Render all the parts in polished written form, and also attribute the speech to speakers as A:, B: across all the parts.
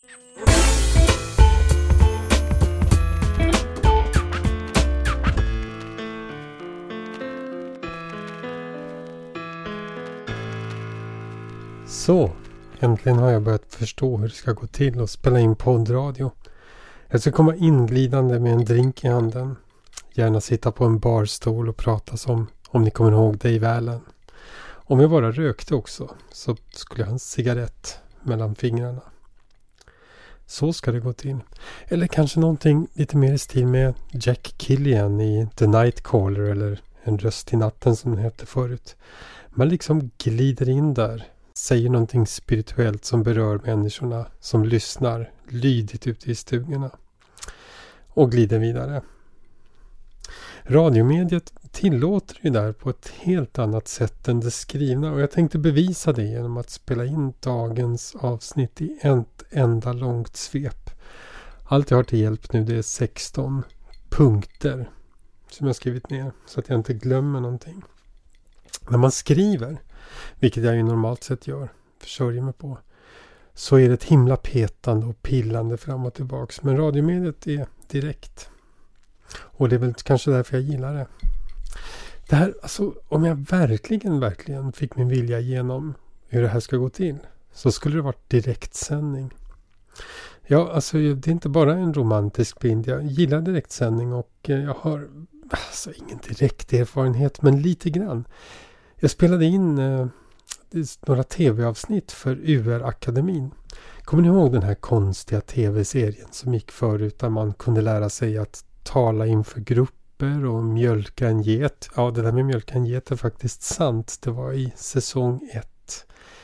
A: Så, äntligen har jag börjat förstå hur det ska gå till att spela in poddradio. Jag ska komma inglidande med en drink i handen. Gärna sitta på en barstol och prata som om ni kommer ihåg Dave Allen. Om jag bara rökte också så skulle jag ha en cigarett mellan fingrarna. Så ska det gå till. Eller kanske någonting lite mer i stil med Jack Killian i The Night Caller eller En röst i natten som den hette förut. Man liksom glider in där. Säger någonting spirituellt som berör människorna som lyssnar lydigt ute i stugorna. Och glider vidare. Radiomediet tillåter ju där på ett helt annat sätt än det skrivna. Och jag tänkte bevisa det genom att spela in dagens avsnitt i ett enda långt svep. Allt jag har till hjälp nu det är 16 punkter som jag skrivit ner. Så att jag inte glömmer någonting. När man skriver, vilket jag ju normalt sett gör, försörjer mig på, så är det ett himla petande och pillande fram och tillbaks. Men radiomediet är direkt. Och det är väl kanske därför jag gillar det. Det här, alltså, om jag verkligen fick min vilja igenom hur det här ska gå till, så skulle det varit direktsändning. Ja, alltså det är inte bara en romantisk bild. Jag gillar direktsändning och jag har alltså ingen direkt erfarenhet, men lite grann. Jag spelade in några tv-avsnitt för UR-akademin. Kommer ni ihåg den här konstiga tv-serien som gick förut där man kunde lära sig att tala inför grupper och mjölka en get? Ja, det där med mjölka en get är faktiskt sant. Det var i säsong 1.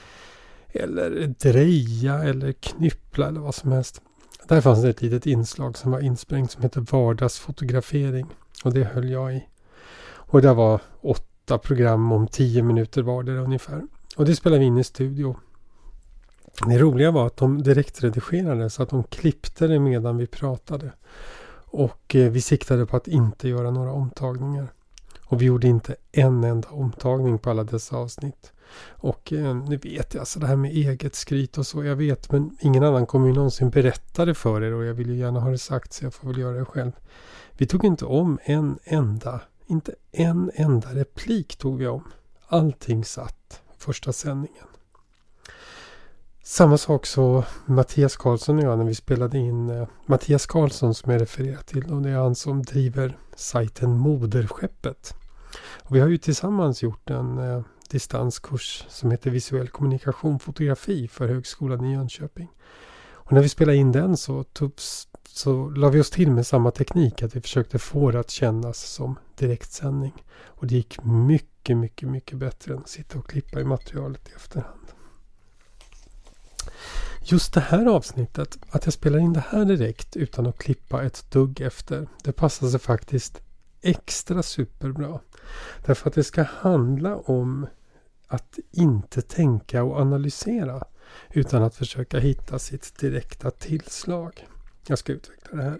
A: Eller dreja eller knyppla eller vad som helst. Där fanns det ett litet inslag som var insprängt som heter vardagsfotografering. Och det höll jag i. Och det var 8 program om 10 minuter var det ungefär. Och det spelade vi in i studio. Det roliga var att de direkt redigerade så att de klippte det medan vi pratade. Och vi siktade på att inte göra några omtagningar. Och vi gjorde inte en enda omtagning på alla dessa avsnitt. Och nu vet jag, alltså det här med eget skryt och så, jag vet, men ingen annan kommer ju någonsin berätta det för er och jag vill ju gärna ha det sagt så jag får väl göra det själv. Vi tog inte om inte en enda replik tog vi om. Allting satt första sändningen. Samma sak så Mattias Karlsson och jag när vi spelade in Mattias Karlsson som jag refererar till och det är han som driver sajten Moderskeppet. Och vi har ju tillsammans gjort en distanskurs som heter Visuell kommunikation fotografi för Högskolan i Jönköping. Och när vi spelade in den så la vi oss till med samma teknik att vi försökte få det att kännas som direktsändning. Och det gick mycket bättre än att sitta och klippa i materialet i efterhand. Just det här avsnittet, att jag spelar in det här direkt utan att klippa ett dugg efter, det passar sig faktiskt extra superbra. Därför att det ska handla om att inte tänka och analysera utan att försöka hitta sitt direkta tillslag. Jag ska utveckla det här.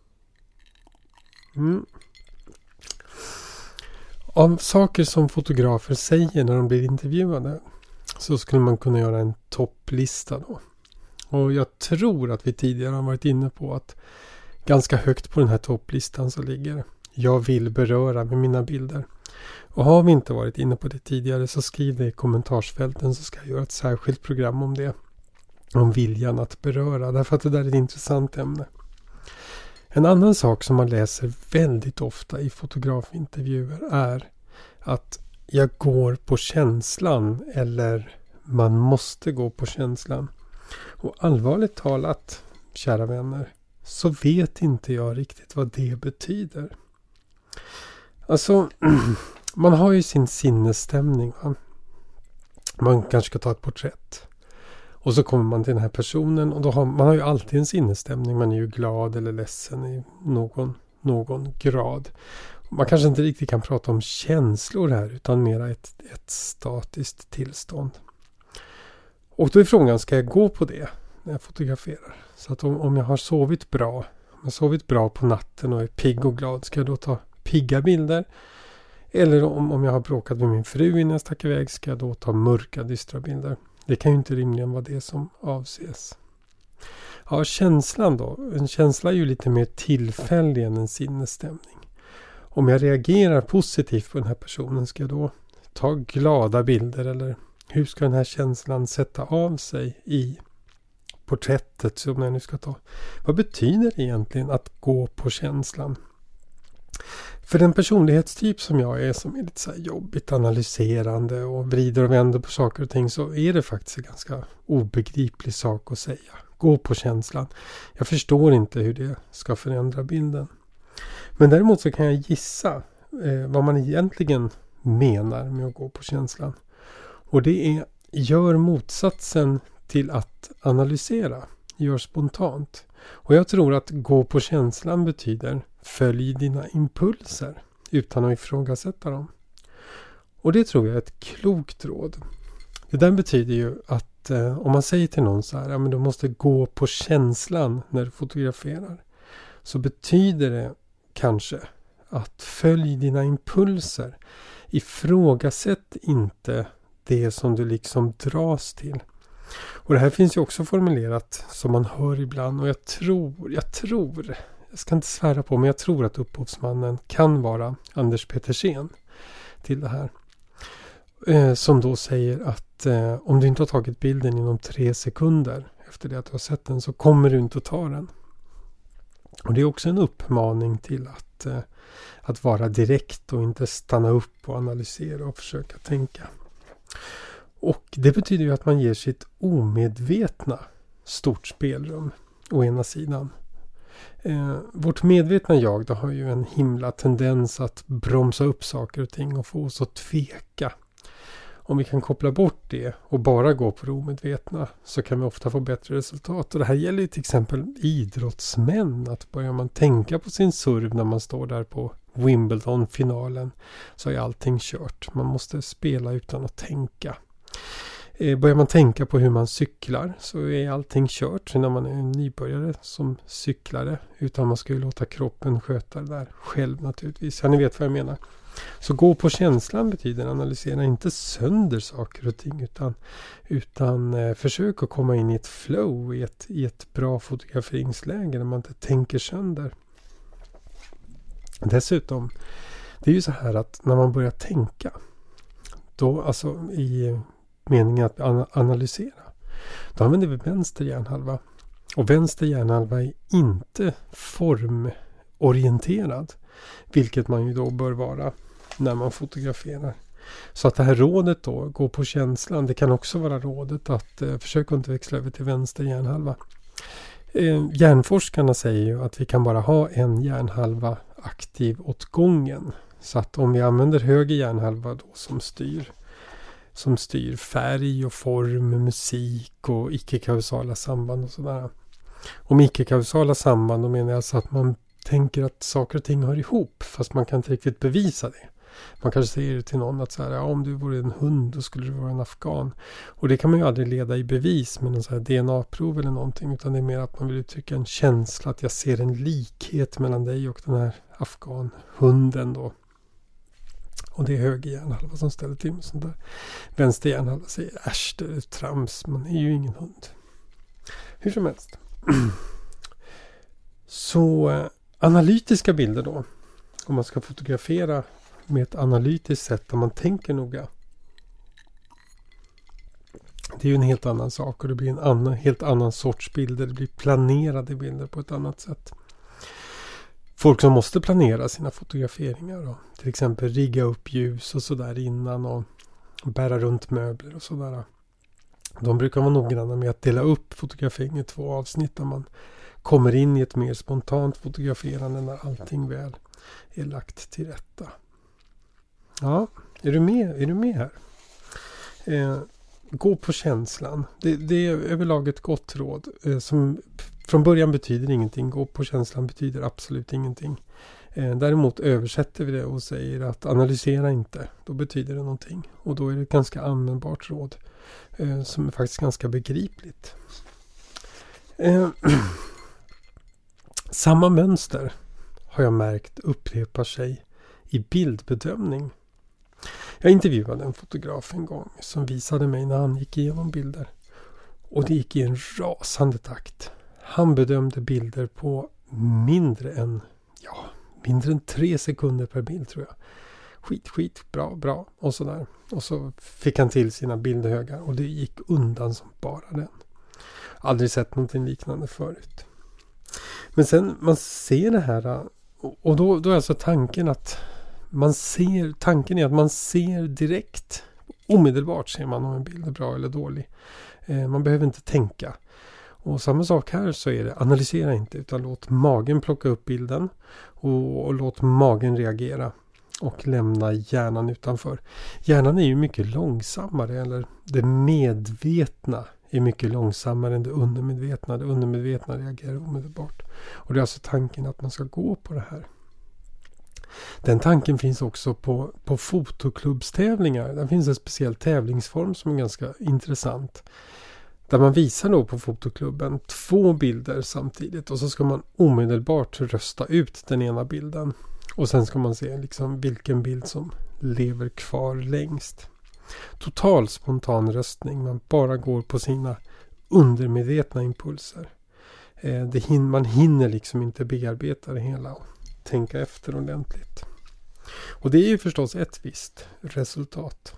A: Av saker som fotografer säger när de blir intervjuade så skulle man kunna göra en topplista då. Och jag tror att vi tidigare har varit inne på att ganska högt på den här topplistan så ligger jag vill beröra med mina bilder. Och har vi inte varit inne på det tidigare så skriv det i kommentarsfälten så ska jag göra ett särskilt program om det. Om viljan att beröra, därför att det där är ett intressant ämne. En annan sak som man läser väldigt ofta i fotografintervjuer är att jag går på känslan eller man måste gå på känslan. Och allvarligt talat, kära vänner, så vet inte jag riktigt vad det betyder. Alltså, man har ju sin sinnesstämning. Va? Man kanske ska ta ett porträtt. Och så kommer man till den här personen och då man har ju alltid en sinnesstämning. Man är ju glad eller ledsen i någon grad. Man kanske inte riktigt kan prata om känslor här utan mera ett statiskt tillstånd. Och då är frågan, ska jag gå på det när jag fotograferar? Så att om jag har sovit bra på natten och är pigg och glad, ska jag då ta pigga bilder? Eller om jag har bråkat med min fru innan jag stack iväg, ska jag då ta mörka, dystra bilder? Det kan ju inte rimligen vara det som avses. Ja, känslan då. En känsla är ju lite mer tillfällig än en sinnesstämning. Om jag reagerar positivt på den här personen, ska jag då ta glada bilder, eller hur ska den här känslan sätta av sig i porträttet som jag nu ska ta? Vad betyder det egentligen att gå på känslan? För den personlighetstyp som jag är, som är lite så här jobbigt analyserande och vrider och vänder på saker och ting, så är det faktiskt en ganska obegriplig sak att säga. Gå på känslan. Jag förstår inte hur det ska förändra bilden. Men däremot så kan jag gissa vad man egentligen menar med att gå på känslan. Och det är: gör motsatsen till att analysera. Gör spontant. Och jag tror att gå på känslan betyder: följ dina impulser utan att ifrågasätta dem. Och det tror jag är ett klokt råd. Det där betyder ju att om man säger till någon så här: ja, men du måste gå på känslan när du fotograferar. Så betyder det kanske att följ dina impulser. Ifrågasätt inte det som du liksom dras till. Och det här finns ju också formulerat som man hör ibland. Och jag tror, jag ska inte svära på, men jag tror att upphovsmannen kan vara Anders Petersen till det här. Som då säger att om du inte har tagit bilden inom 3 sekunder efter det att du har sett den, så kommer du inte att ta den. Och det är också en uppmaning till att vara direkt och inte stanna upp och analysera och försöka tänka. Och det betyder ju att man ger sitt omedvetna stort spelrum å ena sidan. Vårt medvetna jag, det har ju en himla tendens att bromsa upp saker och ting och få oss att tveka. Om vi kan koppla bort det och bara gå på det omedvetna, så kan vi ofta få bättre resultat. Och det här gäller ju till exempel idrottsmän. Att börjar man tänka på sin serv när man står där på Wimbledon-finalen, så är allting kört. Man måste spela utan att tänka. Börjar man tänka på hur man cyklar, så är allting kört när man är en nybörjare som cyklare. Utan man ska ju låta kroppen sköta det där själv naturligtvis. Ja, ni vet vad jag menar. Så gå på känslan betyder: analysera inte sönder saker och ting, utan försök att komma in i ett flow, i ett bra fotograferingsläge där man inte tänker sönder. Dessutom, det är ju så här att när man börjar tänka, då alltså i meningen att analysera, då använder vi vänster hjärnhalva. Och vänster hjärnhalva är inte formorienterad, vilket man ju då bör vara när man fotograferar. Så att det här rådet då, gå på känslan, det kan också vara rådet att försöka inte växla över till vänster hjärnhalva. Hjärnforskarna säger ju att vi kan bara ha en hjärnhalva aktiv åt gången. Så att om vi använder höger hjärnhalva då som styr färg och form, musik och icke-kausala samband och sådär. Och med icke-kausala samband, då menar jag alltså att man tänker att saker och ting hör ihop, fast man kan inte riktigt bevisa det. Man kanske säger till någon att så här, ja, om du vore en hund, då skulle du vara en afghan. Och det kan man ju aldrig leda i bevis med någon så här DNA-prov eller någonting, utan det är mer att man vill uttrycka en känsla att jag ser en likhet mellan dig och den här afghanhunden då. Och det är höger hjärnhalva som ställer till med sånt där. Vänster hjärnhalva säger: äsch, det är trams, man är ju ingen hund. Hur som helst. Så analytiska bilder då. Om man ska fotografera med ett analytiskt sätt där man tänker noga. Det är ju en helt annan sak, och det blir en helt annan sorts bilder. Det blir planerade bilder på ett annat sätt. Folk som måste planera sina fotograferingar då, till exempel rigga upp ljus och sådär innan och bära runt möbler och sådär. De brukar vara noggranna med att dela upp fotograferingen i 2 avsnitt där man kommer in i ett mer spontant fotograferande när allting väl är lagt till rätta. Ja, är du med här? Gå på känslan. Det är överlag ett gott råd som från början betyder ingenting. Gå på känslan betyder absolut ingenting. Däremot översätter vi det och säger att analysera inte. Då betyder det någonting. Och då är det ett ganska användbart råd som är faktiskt ganska begripligt. Samma mönster har jag märkt upprepar sig i bildbedömning. Jag intervjuade en fotograf en gång som visade mig när han gick igenom bilder. Och det gick i en rasande takt. Han bedömde bilder på mindre än 3 sekunder per bild tror jag. Skit, bra och sådär. Och så fick han till sina bildhögar och det gick undan som bara den. Aldrig sett någonting liknande förut. Men sen man ser det här och då är alltså tanken är att man ser direkt. Omedelbart ser man om en bild är bra eller dålig. Man behöver inte tänka. Och samma sak här så är det, analysera inte utan låt magen plocka upp bilden och låt magen reagera och lämna hjärnan utanför. Hjärnan är ju mycket långsammare, eller det medvetna är mycket långsammare än det undermedvetna. Det undermedvetna reagerar omedelbart. Och det är alltså tanken att man ska gå på det här. Den tanken finns också på fotoklubbstävlingar. Där finns en speciell tävlingsform som är ganska intressant. Där man visar då på fotoklubben 2 bilder samtidigt och så ska man omedelbart rösta ut den ena bilden. Och sen ska man se liksom vilken bild som lever kvar längst. Total spontan röstning. Man bara går på sina undermedvetna impulser. Man hinner liksom inte bearbeta det hela och tänka efter ordentligt. Och det är ju förstås ett visst resultat.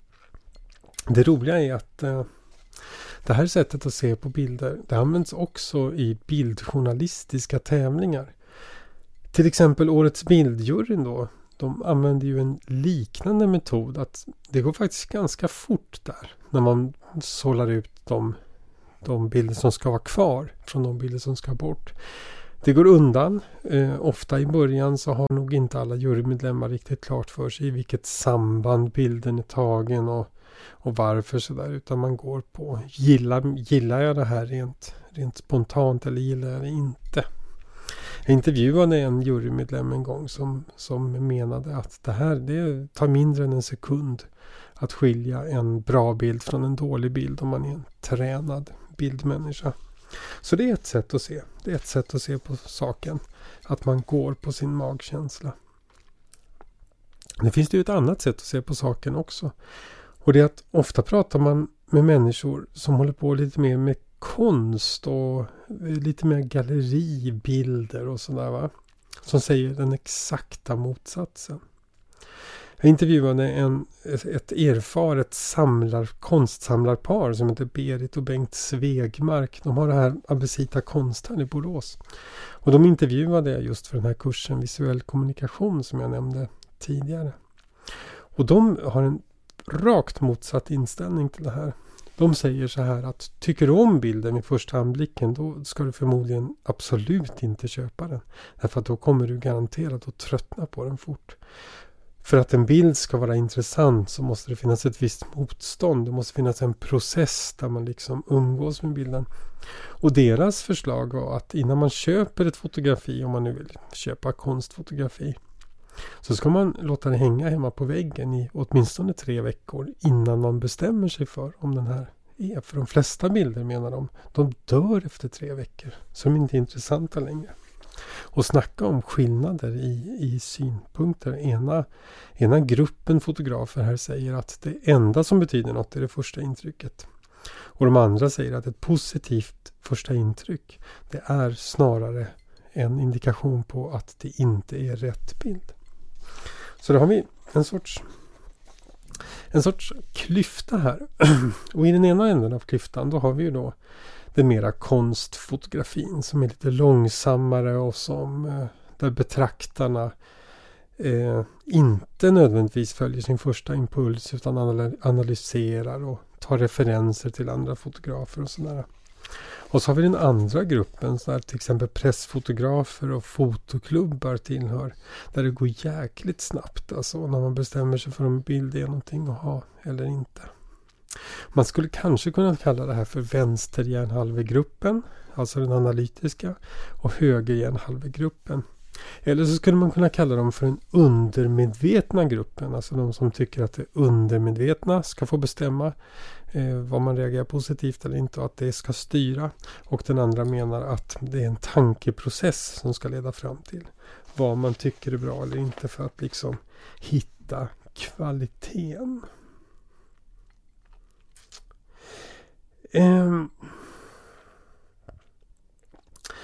A: Det roliga är att det här sättet att se på bilder, det används också i bildjournalistiska tävlingar. Till exempel årets bildjuryn då, de använder ju en liknande metod, att det går faktiskt ganska fort där när man sållar ut de bilder som ska vara kvar från de bilder som ska bort. Det går undan. Ofta i början så har nog inte alla jurymedlemmar riktigt klart för sig i vilket samband bilden är tagen och varför sådär. Utan man går på gillar jag det här rent spontant eller gillar jag det inte. Jag intervjuade en jurymedlem en gång som menade att det tar mindre än en sekund att skilja en bra bild från en dålig bild om man är en tränad bildmänniska. Så det är ett sätt att se. Det är ett sätt att se på saken. Att man går på sin magkänsla. Det finns ju ett annat sätt att se på saken också. Och det är att ofta pratar man med människor som håller på lite mer med konst och lite mer galleribilder och sådär va. Som säger den exakta motsatsen. Jag intervjuade ett erfaret konstsamlarpar som heter Berit och Bengt Svegmark. De har det här Abesita konsthallen i Borås. Och de intervjuade jag just för den här kursen visuell kommunikation som jag nämnde tidigare. Och de har en rakt motsatt inställning till det här. De säger så här att tycker du om bilden i första anblicken, då ska du förmodligen absolut inte köpa den. Därför att då kommer du garanterat att tröttna på den fort. För att en bild ska vara intressant så måste det finnas ett visst motstånd. Det måste finnas en process där man liksom umgås med bilden. Och deras förslag var att innan man köper ett fotografi, om man nu vill köpa konstfotografi, så ska man låta det hänga hemma på väggen i åtminstone 3 veckor innan man bestämmer sig för om den här är. För de flesta bilder menar de dör efter 3 veckor. Så de är inte intressanta längre. Och snacka om skillnader i synpunkter. Ena gruppen fotografer här säger att det enda som betyder något är det första intrycket. Och de andra säger att ett positivt första intryck, det är snarare en indikation på att det inte är rätt bild. Så då har vi en sorts klyfta här. Och i den ena änden av klyftan då har vi ju då den mera konstfotografin som är lite långsammare och där betraktarna inte nödvändigtvis följer sin första impuls utan analyserar och tar referenser till andra fotografer och sådär. Och så har vi den andra gruppen, så där till exempel pressfotografer och fotoklubbar tillhör, där det går jäkligt snabbt alltså när man bestämmer sig för om bild är någonting att ha eller inte. Man skulle kanske kunna kalla det här för vänsterhjärnhalvegruppen, alltså den analytiska, och högerhjärnhalvegruppen. Eller så skulle man kunna kalla dem för den undermedvetna gruppen, alltså de som tycker att det undermedvetna ska få bestämma vad man reagerar positivt eller inte och att det ska styra. Och den andra menar att det är en tankeprocess som ska leda fram till vad man tycker är bra eller inte för att liksom hitta kvaliteten.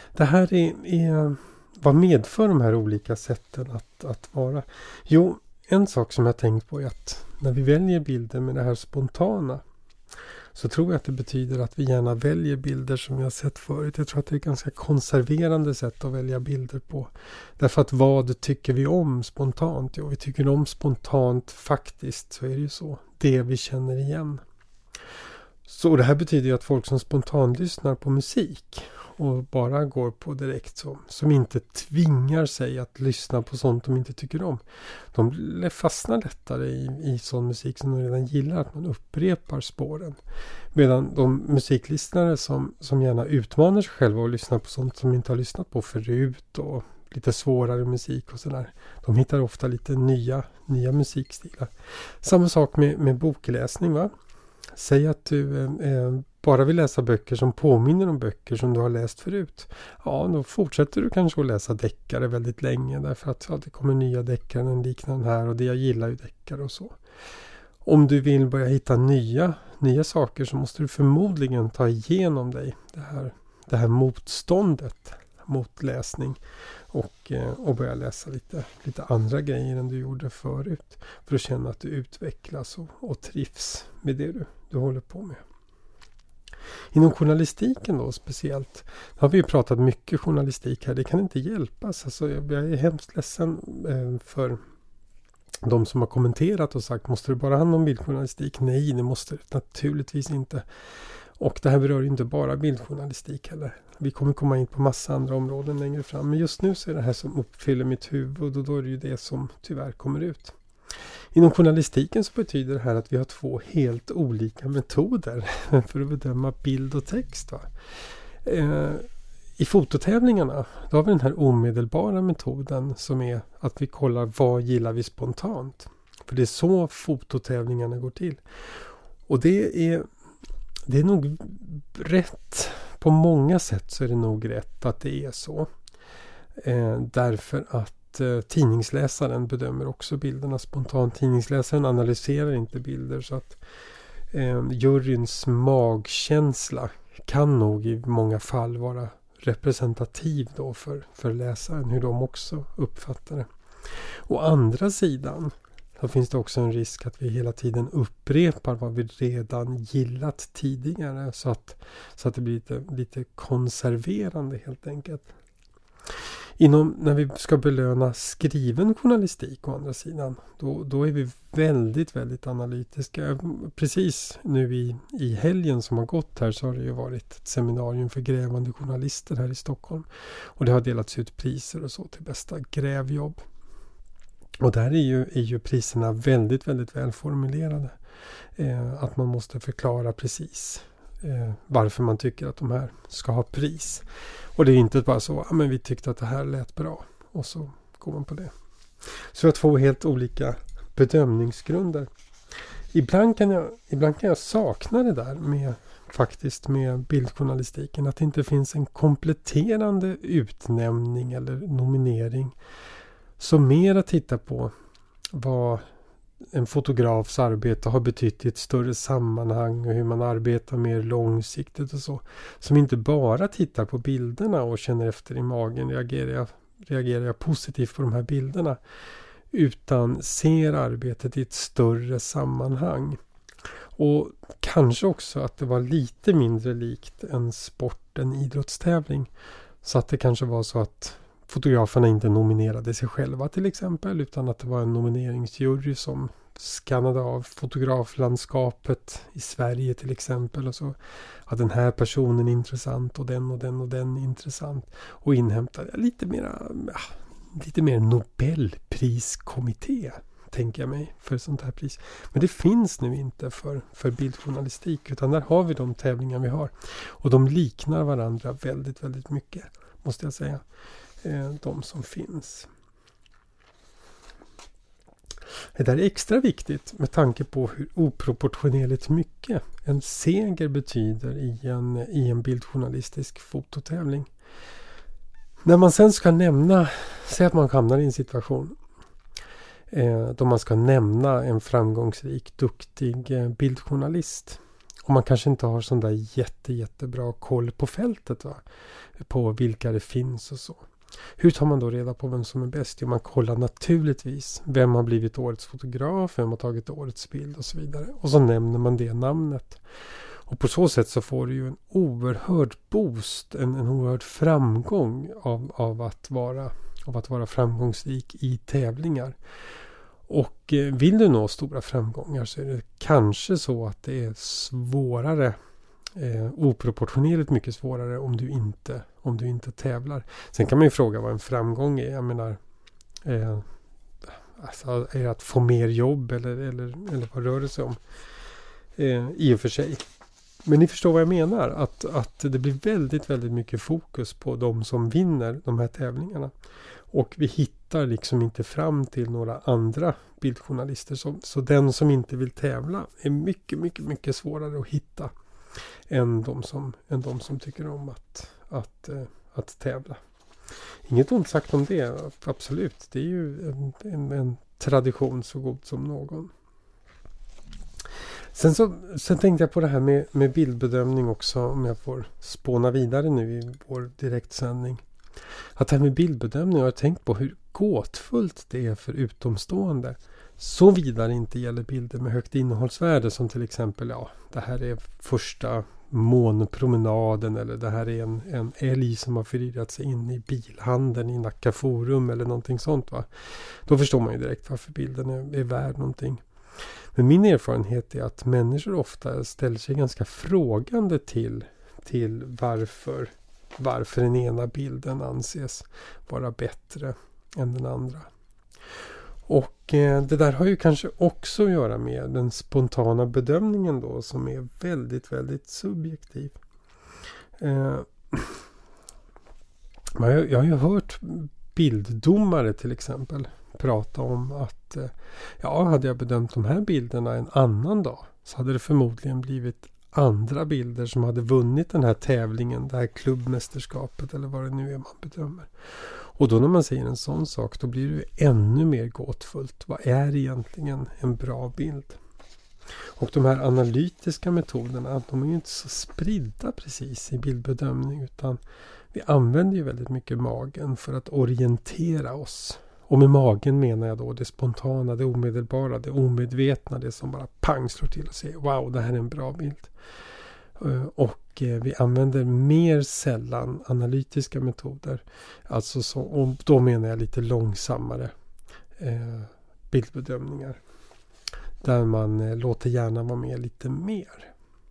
A: Det här är vad medför de här olika sätten att vara? Jo, en sak som jag tänkt på är att när vi väljer bilder med det här spontana, så tror jag att det betyder att vi gärna väljer bilder som vi har sett förut. Jag tror att det är ett ganska konserverande sätt att välja bilder på. Därför att vad tycker vi om spontant? Jo, vi tycker om spontant faktiskt, så är det ju så. Det vi känner igen. Så det här betyder ju att folk som spontant lyssnar på musik och bara går på direkt, som inte tvingar sig att lyssna på sånt de inte tycker om. De fastnar lättare i sån musik som de redan gillar, att man upprepar spåren. Medan de musiklyssnare som gärna utmanar sig själva och lyssnar på sånt som de inte har lyssnat på förut och lite svårare musik och sådär. De hittar ofta lite nya musikstilar. Samma sak med bokläsning, va? Säg att du bara vill läsa böcker som påminner om böcker som du har läst förut. Ja, då fortsätter du kanske att läsa deckare väldigt länge. Därför att det kommer nya deckare liknande här, och jag gillar ju deckare och så. Om du vill börja hitta nya saker, så måste du förmodligen ta igenom dig det här motståndet mot läsning. Och börja läsa lite andra grejer än du gjorde förut. För att känna att du utvecklas och trivs med det du håller på med. Inom journalistiken då speciellt. Har vi ju pratat mycket journalistik här. Det kan inte hjälpas. Alltså, jag är hemskt ledsen för de som har kommenterat och sagt, måste du bara handla om bildjournalistik? Nej, det måste det naturligtvis inte. Och det här berör ju inte bara bildjournalistik heller. Vi kommer komma in på massa andra områden längre fram. Men just nu så är det här som uppfyller mitt huvud, och då är det ju det som tyvärr kommer ut. Inom journalistiken så betyder det här att vi har 2 helt olika metoder för att bedöma bild och text. Va? I fototävlingarna då har vi den här omedelbara metoden som är att vi kollar vad gillar vi spontant. För det är så fototävlingarna går till. Och det är nog rätt. På många sätt så är det nog rätt att det är så. Därför att tidningsläsaren bedömer också bilderna spontant. Tidningsläsaren analyserar inte bilder, så att juryns magkänsla kan nog i många fall vara representativ då för läsaren, hur de också uppfattar det. Å andra sidan så finns det också en risk att vi hela tiden upprepar vad vi redan gillat tidigare, så att det blir lite konserverande helt enkelt. När vi ska belöna skriven journalistik å andra sidan, då är vi väldigt, väldigt analytiska. Precis nu i helgen som har gått här, så har det ju varit ett seminarium för grävande journalister här i Stockholm. Och det har delats ut priser och så till bästa grävjobb. Och där är ju priserna väldigt, väldigt välformulerade. Att man måste förklara precis varför man tycker att de här ska ha pris. Och det är inte bara så, men vi tyckte att det här lät bra. Och så går man på det. Så jag har 2 helt olika bedömningsgrunder. Ibland kan jag sakna det där med bildjournalistiken. Att det inte finns en kompletterande utnämning eller nominering. Som mer att titta på vad en fotografs arbete har betytt i ett större sammanhang och hur man arbetar mer långsiktigt och så. Som inte bara tittar på bilderna och känner efter i magen, reagerar jag positivt på de här bilderna, utan ser arbetet i ett större sammanhang. Och kanske också att det var lite mindre likt en sport, en idrottstävling. Så att det kanske var så att fotograferna inte nominerade sig själva till exempel, utan att det var en nomineringsjury som skannade av fotograflandskapet i Sverige till exempel, och så att den här personen är intressant och den och den och den är intressant, och inhämtade lite mer Nobelpriskommitté, tänker jag mig, för sånt här pris. Men det finns nu inte för bildjournalistik, utan där har vi de tävlingar vi har, och de liknar varandra väldigt, väldigt mycket, måste jag säga. De som finns. Det där är extra viktigt med tanke på hur oproportionerligt mycket en seger betyder i en bildjournalistisk fototävling. När man sen ska säg att man hamnar i en situation då man ska nämna en framgångsrik, duktig bildjournalist. Och man kanske inte har sån där jättebra koll på fältet, va? På vilka det finns och så. Hur tar man då reda på vem som är bäst? Jo, man kollar naturligtvis vem har blivit årets fotograf, vem har tagit årets bild och så vidare. Och så nämner man det namnet. Och på så sätt så får du ju en oerhörd boost, en oerhörd framgång av att vara framgångsrik i tävlingar. Och vill du nå stora framgångar så är det kanske så att det är svårare, oproportionerligt mycket svårare om du inte tävlar. Sen kan man ju fråga vad en framgång är. Jag menar, alltså, är det att få mer jobb eller vad rör det sig om? I och för sig. Men ni förstår vad jag menar. Att det blir väldigt mycket fokus på de som vinner de här tävlingarna. Och vi hittar liksom inte fram till några andra bildjournalister. Så den som inte vill tävla är mycket svårare att hitta än de som tycker om att tävla. Inget ont sagt om det, absolut. Det är ju en tradition så god som någon. Sen tänkte jag på det här med bildbedömning också, om jag får spåna vidare nu i vår direktsändning. Att det här med bildbedömning har jag tänkt på hur gåtfullt det är för utomstående. Så vidare inte gäller bilder med högt innehållsvärde som till exempel, det här är första månpromenaden eller det här är en älg som har förirrat sig in i bilhandeln i Nacka Forum eller någonting sånt, va. Då förstår man ju direkt varför bilden är värd någonting. Men min erfarenhet är att människor ofta ställer sig ganska frågande till varför den ena bilden anses vara bättre än den andra. Och det där har ju kanske också att göra med den spontana bedömningen då, som är väldigt subjektiv. Jag har ju hört bilddomare till exempel prata om att hade jag bedömt de här bilderna en annan dag så hade det förmodligen blivit andra bilder som hade vunnit den här tävlingen, det här klubbmästerskapet eller vad det nu är man bedömer. Och då när man säger en sån sak, då blir det ännu mer gåtfullt. Vad är egentligen en bra bild? Och de här analytiska metoderna, de är ju inte så spridda precis i bildbedömning, utan vi använder ju väldigt mycket magen för att orientera oss. Och med magen menar jag då det spontana, det omedelbara, det omedvetna, det som bara pang slår till och säger wow, det här är en bra bild. Och vi använder mer sällan analytiska metoder. Alltså så, och då menar jag lite långsammare bildbedömningar. Där man låter hjärnan vara med lite mer.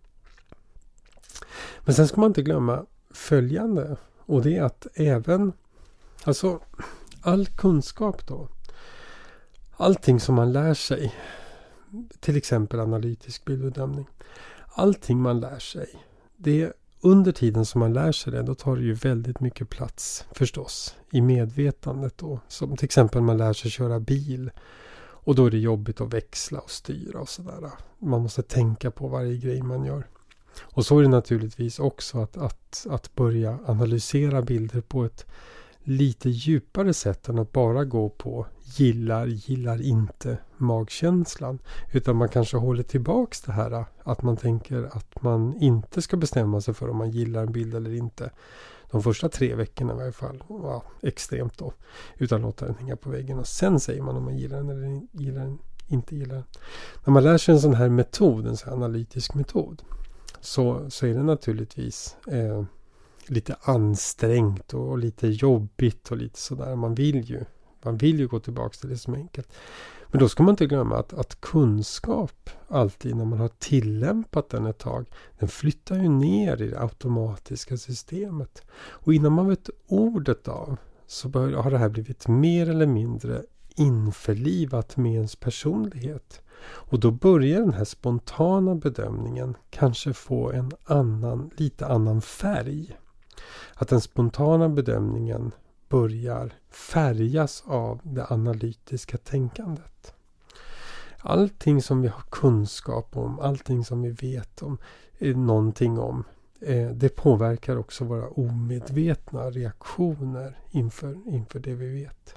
A: Men sen ska man inte glömma följande. Och det är att även, alltså all kunskap då. Allting som man lär sig. Till exempel analytisk bildbedömning. Allting man lär sig. Det under tiden som man lär sig det, då tar det ju väldigt mycket plats förstås i medvetandet då. Som till exempel man lär sig köra bil. Och då är det jobbigt att växla och styra och sådär. Man måste tänka på varje grej man gör. Och så är det naturligtvis också att börja analysera bilder på ett lite djupare sätt än att bara gå på gillar inte magkänslan. Utan man kanske håller tillbaks det här att man tänker att man inte ska bestämma sig för om man gillar en bild eller inte. De första 3 veckorna i varje fall. Extremt då. Utan låta den hänga på väggen. Och sen säger man om man gillar den eller inte gillar den. När man lär sig en sån här metod, en sån här analytisk metod. Så är det naturligtvis lite ansträngt och lite jobbigt och lite sådär. Man vill ju gå tillbaka till det som är enkelt. Men då ska man inte glömma att kunskap alltid när man har tillämpat den ett tag, den flyttar ju ner i det automatiska systemet. Och innan man vet ordet av så har det här blivit mer eller mindre införlivat med ens personlighet. Och då börjar den här spontana bedömningen kanske få en lite annan färg. Att den spontana bedömningen börjar färgas av det analytiska tänkandet. Allting som vi har kunskap om, allting som vi vet om, någonting om, det påverkar också våra omedvetna reaktioner inför det vi vet.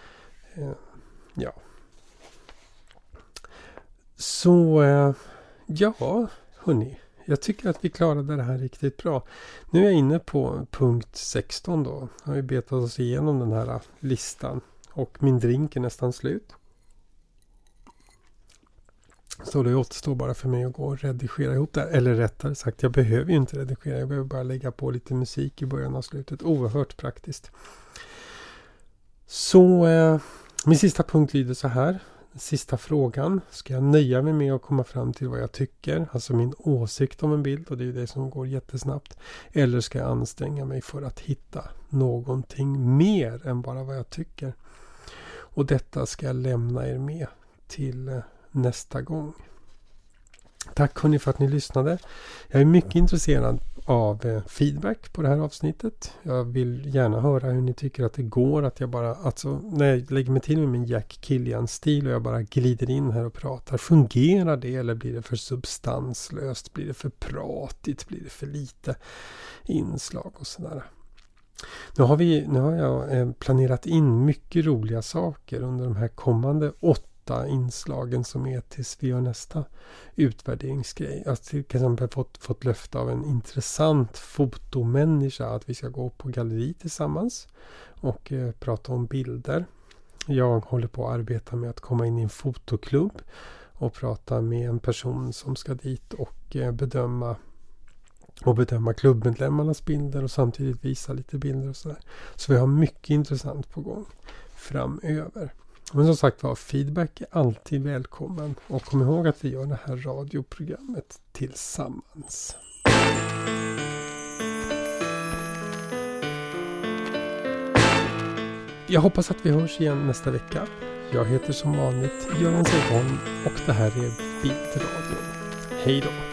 A: Ja. Så, hörni. Jag tycker att vi klarade det här riktigt bra. Nu är jag inne på punkt 16 då. Jag har ju betat oss igenom den här listan. Och min drink är nästan slut. Så det återstår bara för mig att gå och redigera ihop det här. Eller rättare sagt, jag behöver ju inte redigera. Jag behöver bara lägga på lite musik i början och slutet. Oerhört praktiskt. Så min sista punkt lyder så här. Sista frågan. Ska jag nöja mig med att komma fram till vad jag tycker? Alltså min åsikt om en bild. Och det är det som går jättesnabbt. Eller ska jag anstränga mig för att hitta någonting mer än bara vad jag tycker? Och detta ska jag lämna er med till nästa gång. Tack hörni för att ni lyssnade. Jag är mycket intresserad av feedback på det här avsnittet. Jag vill gärna höra hur ni tycker att det går. Att jag bara, alltså när jag lägger mig till med min Jack Killian-stil och jag bara glider in här och pratar. Fungerar det eller blir det för substanslöst? Blir det för pratigt? Blir det för lite inslag och sådär? Nu har jag planerat in mycket roliga saker under de här kommande 8 inslagen som är tills vi gör nästa utvärderingsgrej. Jag har till exempel fått löfte av en intressant fotomänniska att vi ska gå på galleri tillsammans och prata om bilder. Jag håller på att arbeta med att komma in i en fotoklubb och prata med en person som ska dit och bedöma klubbmedlemmarnas bilder och samtidigt visa lite bilder och sådär. Så vi har mycket intressant på gång framöver. Men som sagt var, feedback är alltid välkommen. Och kom ihåg att vi gör det här radioprogrammet tillsammans. Jag hoppas att vi hörs igen nästa vecka. Jag heter som vanligt Göran Segholm och det här är Bildradion. Hej då!